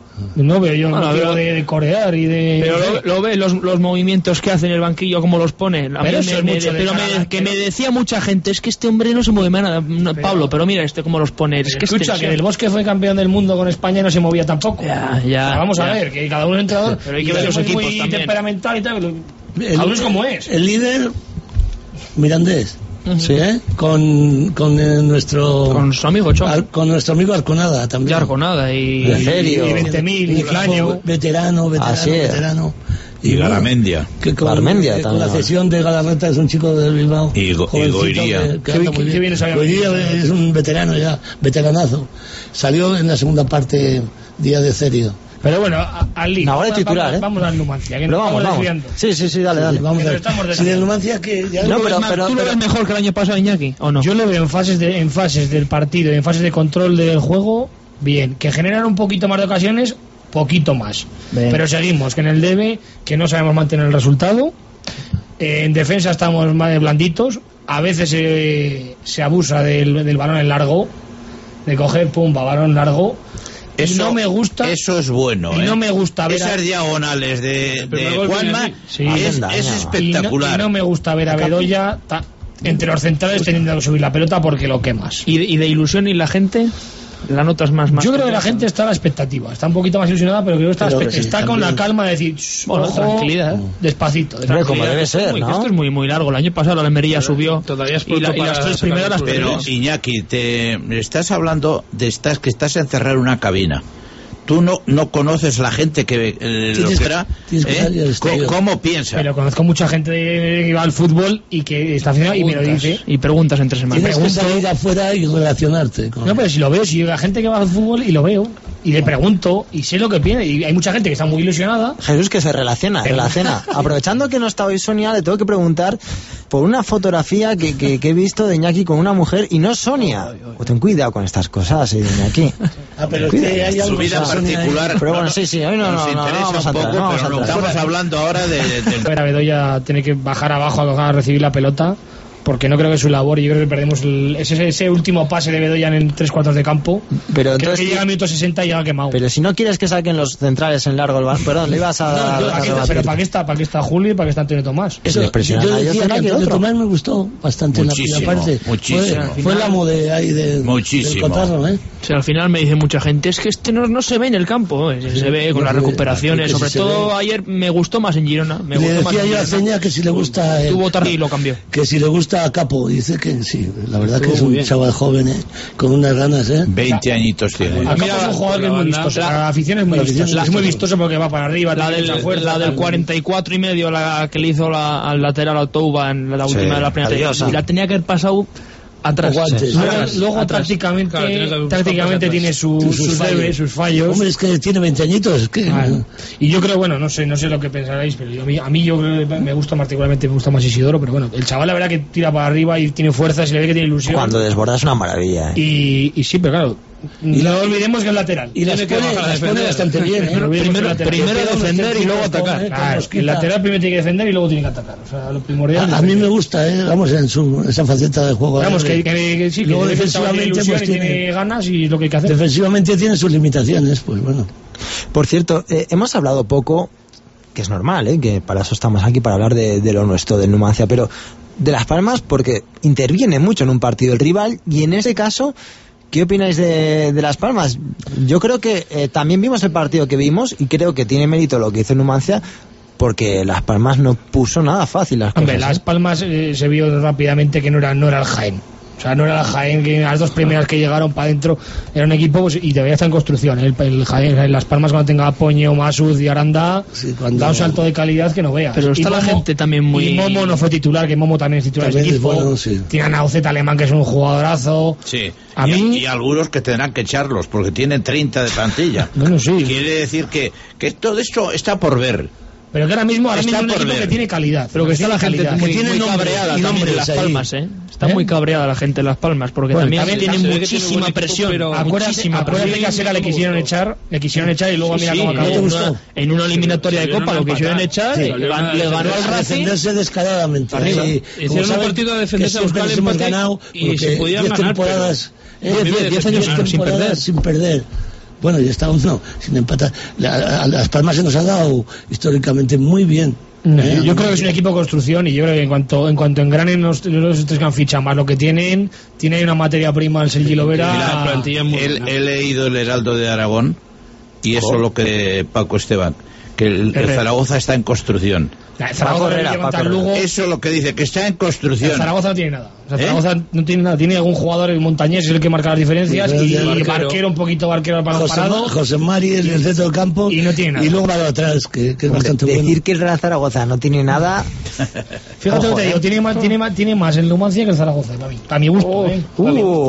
No veo yo bueno, no de, de corear y de... Pero lo, lo ve, los, los movimientos que hace en el banquillo, cómo los pone. A pero me, me, pero me, que me decía mucha gente, es que este hombre no se mueve nada, no, pero, Pablo, pero mira este cómo los pone. Es que escucha, este, que el Bosque fue campeón del mundo con España y no se movía tampoco. Ya, ya, pero vamos ya. a ver, que cada uno es entrenador, pero hay que ver los equipos muy también. temperamental y tal, pero a uno es como es. El líder, Mirandés. Sí, ¿eh? Con, con eh, nuestro con su amigo Chon. Al, con nuestro amigo Arconada también. Ya Arconada y de serio. Y veinte mil y Flaño. Veterano, veterano, veterano. Y, y Garamendia. Que con, Garmendia, eh, con la cesión de Galarreta es un chico del Bilbao. Y, Go, y Goiría. Que, que anda muy bien. Goiría es un veterano ya, veteranazo. Salió en la segunda parte día de serio. Pero bueno, al lío. Ahora es titular, vamos, ¿eh? Vamos al Numancia, que pero nos vamos, estamos vamos. Sí, sí, sí, dale, dale. Sí, vamos a ver. Si el Numancia que ya no, pero, pero, ¿tú lo ves mejor que el año pasado, Iñaki, o no? Yo lo veo en fases de, en fases del partido, en fases de control del juego, bien. Que generan un poquito más de ocasiones, poquito más. Bien. Pero seguimos, que en el debe, que no sabemos mantener el resultado. Eh, en defensa estamos más blanditos. A veces se, se abusa del, del balón en largo, de coger, pumba, balón largo. Eso, no me gusta, eso es bueno, y ¿eh? no me gusta ver esas a... diagonales de, de Juanma sí, es, es espectacular. Y no, y no me gusta ver a Bedoya ta, entre los centrales teniendo que subir la pelota porque lo quemas. ¿Y de, y de ilusión y la gente? La notas más, más yo creo que la gente está a la expectativa, está un poquito más ilusionada, pero creo que está, pero sí, está con la calma de decir, bueno, ojo, tranquilidad, despacito, de tranquilidad. Como debe ser, ¿no? Esto es muy muy largo. El año pasado la Almería subió todavía es y, la, y las tres primeras las pero Iñaki, te estás hablando de estás que estás encerrado en una cabina. Tú no, no conoces la gente que eh, lo será, ¿eh? ¿Cómo, ¿Cómo piensa? Pero conozco mucha gente que va al fútbol y que está haciendo y me lo dice. Y preguntas entre semanas. Tienes que salir afuera y relacionarte con... No, pero si lo veo, si la gente que va al fútbol y lo veo. y le pregunto y sé lo que piensa, y hay mucha gente que está muy ilusionada. Jesús, que se relaciona, relaciona. Aprovechando que no está hoy Sonia, le tengo que preguntar por una fotografía que, que, que he visto de Iñaki con una mujer y no Sonia. O ten cuidado con estas cosas, eh, Iñaki. Ah, pero es que hay algo su vida particular. Pero bueno, sí, sí, hoy no, nos no, no, interesa no vamos a un poco, entrar, no vamos pero a no entrar. estamos hablando ahora de, de, A ver, a Bedoya tiene que bajar abajo a recibir la pelota, porque no creo que es su labor, y yo creo que perdemos el, ese, ese último pase de Bedoya en tres cuartos de campo. Pero creo entonces, que llega al minuto sesenta y llega quemado. Pero si no quieres que saquen los centrales en largo el balón, perdón, le ibas a No, dar. yo- ¿para qué- pero ¿para qué está, para qué está Julio y para qué está Antonio Tomás? Eso, Yo decía que Antonio Tomás me gustó bastante Muchísimo, en la primera parte. muchísimo. Fue, fue el amo de ahí de, Muchísimo. del cotarro, ¿eh? O sea, al final me dice mucha gente, es que este no, no se ve en el campo, eh, se Sí, ve con no las se ve. recuperaciones, Que sí sobre se todo ve. ayer me gustó más en Girona, me Le gustó más decía en yo a Girona. Ceña que si le gusta el- Tuvo tarde y lo cambió. que si le gusta a Capo, dice que sí, la verdad Estuvo que es muy un bien. chaval joven, ¿eh? Con unas ganas, ¿eh? veinte añitos tiene. Acá es un jugador que es muy vistoso, la afición es muy La afición vistoso, es es muy vistoso. vistoso porque va para arriba, La tiene del, mucha fuerza, la del tal. cuarenta y cuatro y medio, la que le hizo la, al lateral a Touba en la Sí, última de la primera adiós, temporada. Y la tenía que haber pasado atrás. O antes. Sí. Luego, Atrás, luego atrás. tácticamente, Claro, tiene que buscar tácticamente pases tiene atrás. su- Sus sus fallos. debes, sus fallos. Hombre, es que tiene veinte añitos, es que... Ah, y yo creo, bueno, no sé, no sé lo que pensaréis, pero yo- a mí, a mí yo creo que me gusta particularmente, me gusta más Isidoro, pero bueno, el chaval la verdad que tira para arriba y tiene fuerza, se le ve que tiene ilusión. Cuando desborda es una maravilla, eh. Y, y sí, pero claro, Y no la- olvidemos que es lateral. Y las Tiene que pone, bajar a las pone defender. bastante bien, ¿eh? No olvidemos que es Primero, lateral. primero Pega unos defender y luego centímetros, atacar. ¿eh? Claro, Nos es que el quita. lateral primero tiene que defender y luego tiene que atacar. O sea, lo primordial es A, a mí defender. me gusta, ¿eh? Vamos, en su, esa faceta de juego. Vamos, ¿eh? que, que, que sí, que Luego tiene defensivamente, ilusión pues, y tiene, tiene- ganas y es lo que hay que hacer. Defensivamente tiene sus limitaciones, pues bueno. Por cierto, eh, hemos hablado poco, que es normal, ¿eh? Que para eso estamos aquí, para hablar de, de lo nuestro, del Numancia, pero de Las Palmas, porque interviene mucho en un partido el rival, y en ese caso, ¿qué opináis de, de Las Palmas? Yo creo que eh, también vimos el partido que vimos, y creo que tiene mérito lo que hizo Numancia, porque Las Palmas no puso nada fácil las Hombre, cosas, Las ¿eh? Palmas eh, se vio rápidamente que no era, no era el Jaén. O sea, no era el Jaén, que las dos primeras que llegaron para adentro era un equipo pues, y todavía está en construcción. El, el Jaén, Las Palmas cuando tenga Poño, Masud y Aranda, cuando- da un salto de calidad que no veas. Pero está Y la Momo- gente también muy... Y Momo no fue titular, que Momo también es titular del También es equipo. bueno, sí. Tiene a Naucet Alemán, que es un jugadorazo. Sí. A y, mí- y algunos que tendrán que echarlos porque tienen treinta de plantilla. Bueno, sí. Quiere decir que, que todo esto está por ver. Pero que ahora mismo, ahora Está mismo es un por equipo ver. que tiene calidad. Pero que está la gente calidad. muy, que tiene muy nombre cabreada y también en nombres Las ahí. Palmas, ¿eh? Está ¿Eh? muy cabreada la gente en Las Palmas, porque Bueno, también, también tiene se ve que tiene muchísima buen equipo, presión. pero- Acuérdate, muchísima acuérdate presión. que a Sera le quisieron echar, le quisieron echar y luego Sí, mira sí, cómo en acabó. ¿te una- gustó? en una eliminatoria de Se Copa lo vieron quisieron empatar. echar, Sí, le, gan- le ganó al a Racing. defenderse descaradamente. Arriba. Y, Hicieron como un saben partido a que defenderse, a siempre buscar el les hemos empate ganado, y porque se podían diez ganar, temporadas, pero- eh, Diez, diez, diez años años sin perder. sin perder. Bueno, y está uno sin empatar. La- a Las Palmas se nos ha dado históricamente muy bien. No, ¿eh? yo creo que es un equipo de construcción y yo creo que en cuanto en cuanto engranen los, los tres que han fichado más lo que tienen, tiene una materia prima el Sergi Lovera. Mira, la plantilla es muy He, buena. he leído el Heraldo de Aragón y eso Oh. lo que Paco Esteban, que el, el Herrera. Zaragoza está en construcción. La- Zaragoza Herrera, no lleva Paco tal Lugo. Eso es lo que dice, que está en El construcción. Zaragoza no tiene nada. O sea, ¿Eh? Zaragoza no tiene nada. Tiene algún jugador, el Montañés es el que marca las diferencias Sí, y, pero y el barquero. barquero. un poquito barquero para José, parado. José Mari en el centro del campo Y no tiene nada. y luego va atrás, que, que es bastante Decir bueno. que el Real Zaragoza no tiene nada. Fíjate lo Ojo, que te digo, eh. tiene más, tiene más, tiene más el Numancia que el Zaragoza, para mí. Para mi gusto, ¿eh? Uh, Para mi gusto.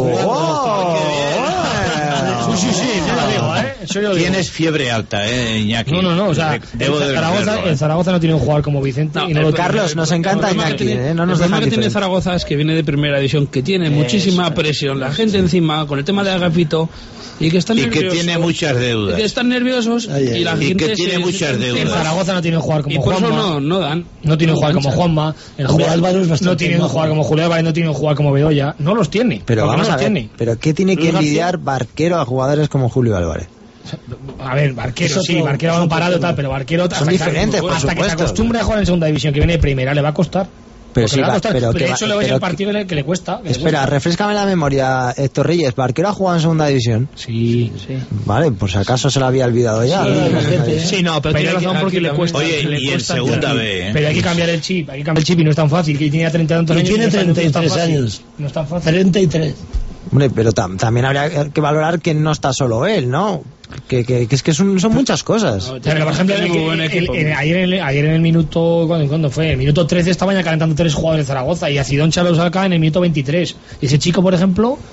oh, Sí, sí, sí, yo lo digo, ¿eh? Eso yo lo digo. Tienes fiebre alta, eh, Iñaki. No, no, no, o sea, Debo el de Zaragoza, reconocerlo, el eh. Zaragoza no tiene un jugador como Vicente No, y no el lo problema- Carlos, nos encanta el problema Iñaki, que tiene- eh, no nos el problema dejan que tiene diferentes. Zaragoza es que viene de primera división, que tiene muchísima presión, la gente encima, con el tema de Agapito, y que están Y que nerviosos. tiene muchas deudas. Y que están nerviosos Ay, ay, y la ay. Y gente que tiene se- muchas se- deudas. El Zaragoza no tiene un jugador como Y por eso Juanma. no, no dan. No tiene un jugador como ganchan. Juanma. El Hombre, jugador- Álvaro es bastante no tiene un majo. jugador como Julio Álvarez, no tiene un jugador como Bedoya. No los tiene. Pero porque vamos no a los ver, tiene. pero ¿qué tiene que Luis García- envidiar Barquero a jugadores como Julio Álvarez? A ver, Barquero Es otro- sí, Barquero es va otro parado tema. tal, pero Barquero hasta Son que- diferentes, por hasta que se supuesto. acostumbre a jugar en segunda división, que viene de primera, le va a costar. Pero Porque sí le va a va- costar. pero de que va- hecho, le ves pero el partido que le, que le cuesta. que le Espera, cuesta. refrescame la memoria, Héctor Reyes. ¿Barquero ha jugado en segunda división? Sí, Sí. Vale, por si acaso se la había olvidado ya. Sí, la gente, ¿eh? Sí, no, pero, Pero tiene aquí- razón porque aquí le la- cuesta. Oye, le y en cuesta segunda entrar. B, ¿eh? Pero hay que cambiar el chip, hay que cambiar el chip y no es tan fácil. Que tiene treinta y tantos Y años. tiene no es tan- no es tan treinta y tres fácil. años. No es tan fácil. treinta y tres. Hombre, pero tam- también habría que valorar que no está solo él, ¿no? Que, que, que es que son, son muchas cosas. Pero, por ejemplo, Tiene el- muy buen el- equipo. el- ayer, en el, ayer en el minuto, ¿cuándo, cuándo fue? En el minuto trece estaban ya calentando tres jugadores de Zaragoza y a Sidón lo saca en el minuto veintitrés. Y ese chico, por ejemplo,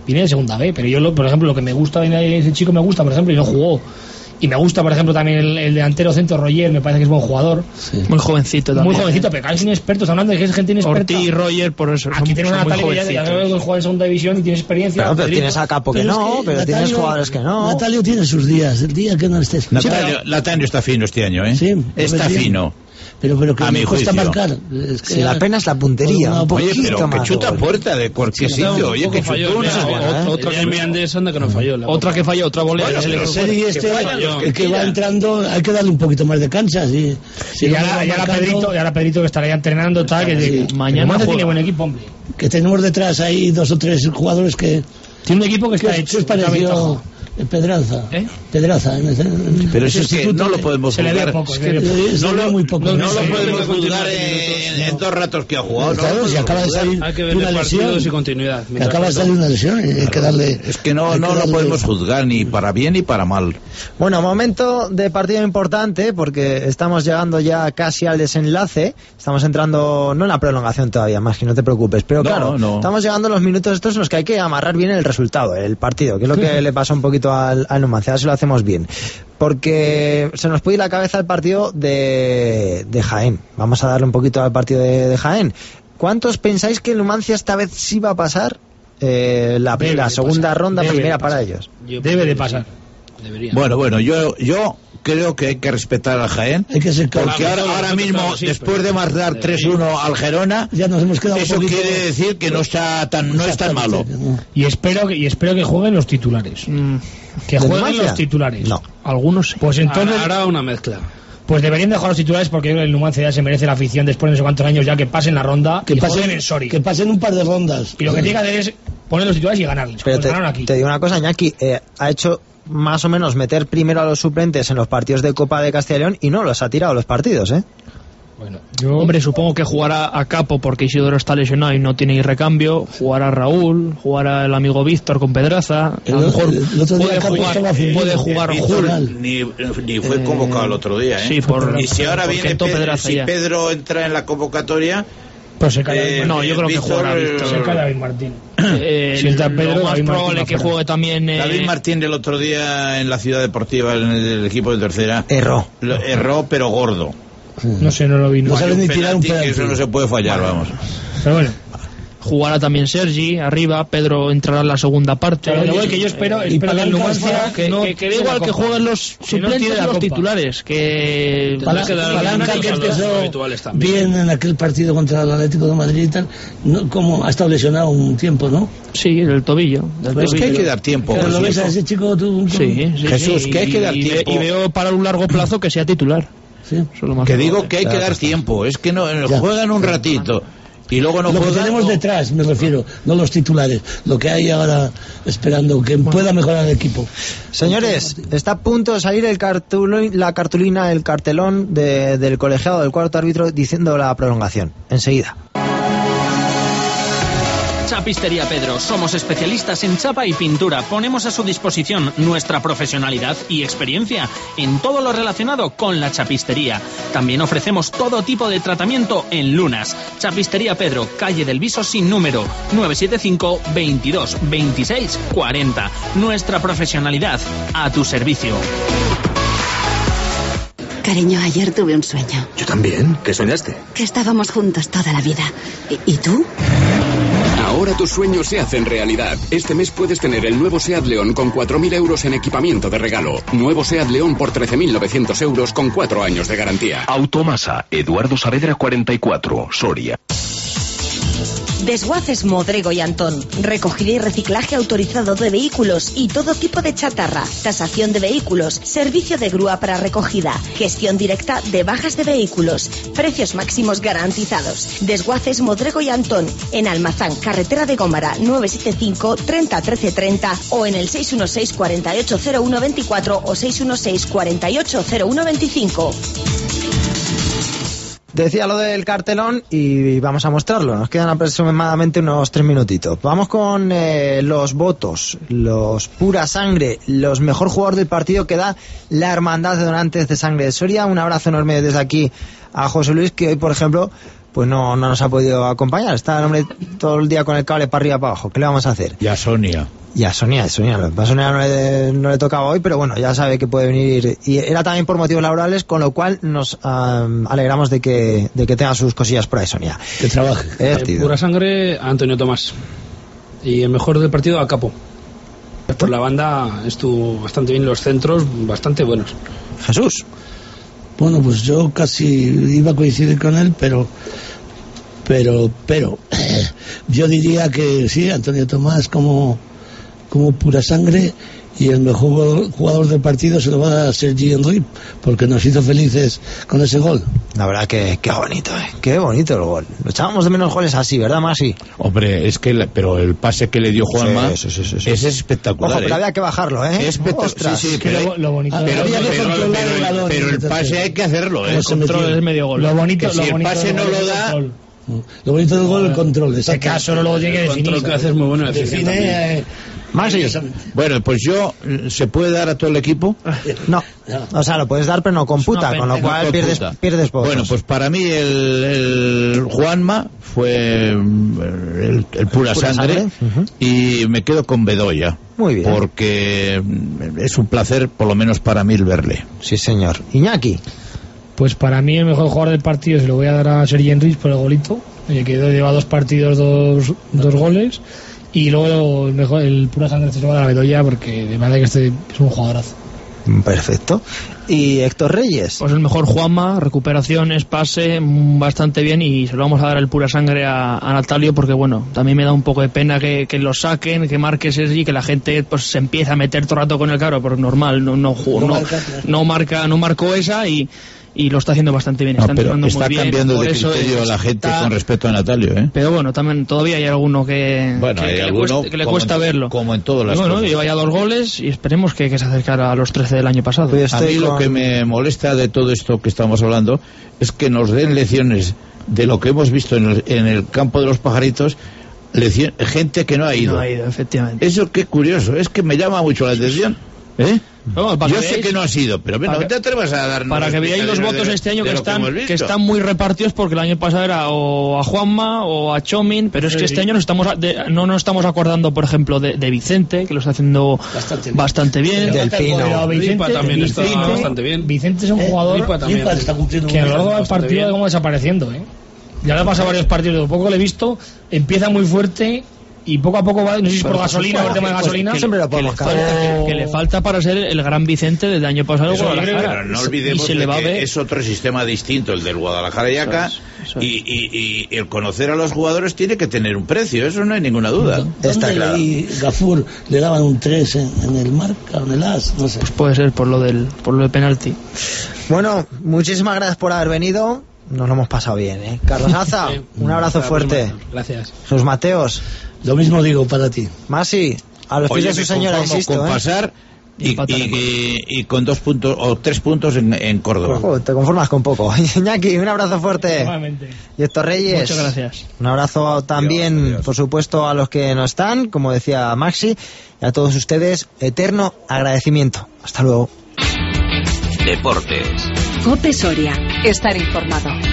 viene de segunda B, pero yo, lo, por ejemplo, lo que me gusta de ese chico me gusta, por ejemplo, y no jugó. Y me gusta, por ejemplo, también el, el delantero centro, Roger, me parece que es buen jugador. Sí. Muy jovencito también. Muy jovencito, pero claro, es inexperto. Estamos hablando de que es gente inexperta. Ortiz y Roger, por eso. Aquí tiene una Natalia que ya, ya juega en segunda división y tiene experiencia. Pero, pero tienes a Capo que no, que pero Natalio, tienes jugadores que no. Natalio tiene sus días, el día que no estés. Natalio, Natalio está fino este año, ¿eh? Sí, está fino. Pero, pero que a me mi cuesta juicio. marcar. Es que si la pena es la puntería. Un Oye, pero que chuta gol. puerta de cualquier Sí, sitio. no, Oye, que falló, chutó una. ¿eh? Otra que me Andés anda que no falló. Otra que falló, otra volea. Bueno, Bueno, el Seri este, fallan, el que va entrando, hay que darle un poquito más de cancha. Sí. Sí, y, ahora, y, ahora Pedrito, y ahora Pedrito que estará ya entrenando, tal, que sí. mañana tiene buen equipo, hombre. Que tenemos detrás ahí dos o tres jugadores que... Tiene un equipo que está ¿Qué hecho. os pareció Pedraza? ¿Eh? Pedraza. En ese, en pero eso es que no lo podemos se juzgar. Le poco, es que no, lo, muy poco. No, No, no no lo podemos no, juzgar en, en dos ratos que ha jugado. Claro, no, si no acaba de salir hay que ver una lesión y continuidad. Que acaba de salir una lesión y hay que darle... Es que no, no lo podemos juzgar ni para bien ni para mal. Bueno, momento de partido importante porque estamos llegando ya casi al desenlace. Estamos entrando, no en la prolongación todavía, más que no te preocupes. Pero no, claro, no. estamos llegando a los minutos estos en los que hay que amarrar bien el resultado, el partido, que es lo que le pasa un poquito al, al Numancia. A ver si lo hacemos bien. Porque se nos puede ir la cabeza el partido de, de Jaén. Vamos a darle un poquito al partido de, de Jaén. ¿Cuántos pensáis que el Numancia esta vez sí va a pasar eh, la, la segunda pasar. ronda Debe primera para ellos? Yo Debe de pasar. Debería. Bueno, bueno, yo, yo creo que hay que respetar al Jaén. Hay que ser porque ahora, ahora mismo, después de marcar tres uno al Gerona, ya nos hemos quedado eso un poquito... quiere decir que no está tan, no es tan malo. Y espero que, y espero que jueguen los titulares. Mm. Que jueguen Numancia? Los titulares. No. Algunos. Pues entonces. Hará una mezcla. Pues deberían dejar los titulares porque el Numancia ya se merece la afición después de no sé cuántos años ya que pasen la ronda que y pasen jueguen en Soria. Que pasen un par de rondas. Y lo que tiene que hacer es poner los titulares y ganarles. Pero te, aquí. te digo una cosa, Iñaki, eh, ha hecho más o menos meter primero a los suplentes en los partidos de Copa de Castilla y León y no los ha tirado los partidos, ¿eh? Bueno, yo... Hombre, supongo que jugará a Capo porque Isidoro está lesionado y no tiene recambio, jugará Raúl, jugará el amigo Víctor con Pedraza, a lo mejor el, el otro día puede jugar, puede jugar Jul. Ni, ni fue convocado eh, el otro día, ¿eh? Sí, por, y si ahora viene Pedro, si ya. Pedro entra en la convocatoria... Pues se cae eh, no, yo creo Víctor, que jugará Víctor. Se cae David Martín. Eh, si entra Pedro, lo más David probable que juegue también... Eh... David Martín el otro día en la Ciudad Deportiva, en el equipo de tercera... Erró. Erró, pero gordo. No sé, no lo vi. No, no sabe ni tirar un penalti. Eso no se puede fallar, vale. Vamos. Pero bueno. Jugará también Sergi arriba, Pedro entrará en la segunda parte. Pero lo que yo espero, y espero que el Numancia que, no que, que da igual que jueguen los suplentes y los titulares, que Palanca que empezó bien en aquel partido contra el Atlético de Madrid y tal, no, como ha estado lesionado un tiempo, ¿no? Sí, el tobillo. Del pues tobillo. Que hay que dar tiempo. Pero lo ves a ese chico tú, tú, sí, sí, Jesús, sí, que hay que dar y, tiempo. Y veo para un largo plazo que sea titular. Sí. Que digo que hay que dar tiempo, es que no ya. Juegan un ratito y luego no lo juegan. Lo que tenemos no. detrás, me refiero, no los titulares, lo que hay ahora esperando que bueno. pueda mejorar el equipo. Señores, está a punto de salir el cartul la cartulina, el cartelón de, del colegiado del cuarto árbitro diciendo la prolongación. Enseguida. Chapistería Pedro, somos especialistas en chapa y pintura. Ponemos a su disposición nuestra profesionalidad y experiencia en todo lo relacionado con la chapistería. También ofrecemos todo tipo de tratamiento en lunas. Chapistería Pedro, calle del Viso sin número, nueve siete cinco, veintidós, veintiséis, cuarenta. Nuestra profesionalidad a tu servicio. Cariño, ayer tuve un sueño. Yo también. ¿Qué soñaste? Que estábamos juntos toda la vida. ¿Y, y tú? Ahora tus sueños se hacen realidad. Este mes puedes tener el nuevo SEAT León con cuatro mil euros en equipamiento de regalo. Nuevo SEAT León por trece mil novecientos euros con cuatro años de garantía. Automasa, Eduardo Saavedra cuarenta y cuatro, Soria. Desguaces Modrego y Antón. Recogida y reciclaje autorizado de vehículos y todo tipo de chatarra. Tasación de vehículos. Servicio de grúa para recogida. Gestión directa de bajas de vehículos. Precios máximos garantizados. Desguaces Modrego y Antón. En Almazán, carretera de Gómara, nueve siete cinco, treinta, trece, treinta o en el seis uno seis, cuarenta y ocho cero uno veinticuatro o seis uno seis, cuarenta y ocho cero uno veinticinco. Decía lo del cartelón y vamos a mostrarlo. Nos quedan aproximadamente unos tres minutitos. Vamos con eh, los votos, los pura sangre, los mejor jugador del partido que da la Hermandad de Donantes de Sangre de Soria. Un abrazo enorme desde aquí a José Luis, que hoy, por ejemplo, pues no, no nos ha podido acompañar. Está el hombre todo el día con el cable para arriba para abajo. ¿Qué le vamos a hacer? Y a Sonia. Y a Sonia, a Sonia, a Sonia no le, no le tocaba hoy, pero bueno, ya sabe que puede venir. Y era también por motivos laborales, con lo cual nos um, alegramos de que, de que tenga sus cosillas por ahí, Sonia. Que trabaje. Eh, pura sangre a Antonio Tomás. Y el mejor del partido a Capo. Por la banda estuvo bastante bien, los centros bastante buenos. Jesús. Bueno, pues yo casi iba a coincidir con él, pero pero pero yo diría que sí, Antonio Tomás como como pura sangre, y el mejor jugador del partido se lo va a dar Sergi Henry, porque nos hizo felices con ese gol. La verdad que qué bonito, ¿eh? Qué bonito el gol. Lo echábamos de menos goles así, ¿verdad, Masi? Hombre, es que la, pero el pase que le dio Juanma sí, sí, sí, sí, es espectacular. Ojo, pero ¿eh? había que bajarlo, ¿eh? Es espectacular. Sí, sí, pero, lo, lo bonito pero, pero, pero, pero, pero, pero, el, pero el pase hay que hacerlo, ¿eh? El control es medio gol. Lo bonito, que lo si bonito el pase no lo da. Control. Lo bonito del gol es el control. En este caso no lo tiene que definir. El control que hace es muy bueno. Define. Masi. Bueno, pues yo, ¿se puede dar a todo el equipo? No, o sea, lo puedes dar, pero no computa, No, con lo cual no pierdes, computa. pierdes votos. Bueno, pues para mí el, el Juanma fue el, el pura, Pura sangre, sangre. Uh-huh. y me quedo con Bedoya. Muy bien. Porque es un placer, por lo menos para mí, el verle. Sí, señor. Iñaki. Pues para mí el mejor jugador del partido se lo voy a dar a Sergi Henry por el golito, eh, que lleva dos partidos, dos, dos goles. Y luego el mejor, el pura sangre se lo va a dar a Bedoya, porque de verdad que este es un jugadorazo. Perfecto. ¿Y Héctor Reyes? Pues el mejor Juanma, recuperaciones, pase, bastante bien, y se lo vamos a dar el pura sangre a, a Natalio, porque bueno, también me da un poco de pena que, que lo saquen, que marque Sergi, que la gente pues se empieza a meter todo el rato con el caro, porque normal, no, no, no, no, no marca, no marcó esa y y lo está haciendo bastante bien. No, está pero entrenando está muy bien, cambiando por de eso criterio es- la gente está- con respecto a Natalio, ¿eh? Pero bueno, también todavía hay alguno que, Bueno, que, hay que le alguno cuesta, que le como cuesta en- verlo. como en todas las Y bueno, cosas. lleva ya dos goles y esperemos que, que se acercara a los trece del año pasado. Pues A mí lo que me molesta de todo esto que estamos hablando es que nos den lecciones de lo que hemos visto en el, en el campo de los pajaritos, lección, gente que no ha ido. No ha ido, efectivamente. Eso qué curioso, es que me llama mucho la atención. ¿Eh? Vamos, para Yo que sé veáis- que no ha sido, pero bueno, para no que- te atrevas a dar Para que veáis los votos este año que están, que, que están muy repartidos, porque el año pasado era o a Juanma o a Chomin, pero es que Sí. este año nos estamos a- de- no nos estamos acordando, por ejemplo, de, de Vicente, que lo está haciendo Bastante bastante bien. bien. Del Pino. Pero Vicente, Lipa también está Vicente- bastante bien. Vicente es un Eh, jugador Lipa también. Lipa está cumpliendo que a muy lo largo bien. del bastante partido bien. va como desapareciendo, ¿eh? Ya le ha pasado varios partidos, de lo poco que le he visto, empieza muy fuerte y poco a poco va, no sé si es por Pero, gasolina, pues, por tema de pues, gasolina. que siempre lo Que le, podemos falta, cambiar. que, que le falta para ser el gran Vicente del año pasado en Eso, yo creo que- Guadalajara. Pero no Y olvidemos se le de va a que ver. es otro sistema distinto el del Guadalajara y acá, Eso es, eso es. y, y- y el conocer a los jugadores tiene que tener un precio, eso no hay ninguna duda. Está ¿Dónde claro. leí Gafur le daban un tres en, en el marca, en el as? No sé. Pues puede ser por lo del por lo del penalti. Bueno, muchísimas gracias por haber venido. Nos lo hemos pasado bien, ¿eh? Carlos Aza, un abrazo fuerte. Gracias. Sus Mateos, Lo mismo digo para ti. Masi, a los pies Oye, de su me señora, conformo insisto, con ¿eh? pasar y, Empatar y- en Córdoba. y- y con dos puntos o tres puntos en, en Córdoba. Ojo, te conformas con poco. Iñaki, un abrazo fuerte. Nuevamente. Y Héctor Reyes. Muchas gracias. Un abrazo también, Adiós, adiós. por supuesto, a los que no están, como decía Maxi, y a todos ustedes, eterno agradecimiento. Hasta luego. Deportes. Cope Soria. Estar informado.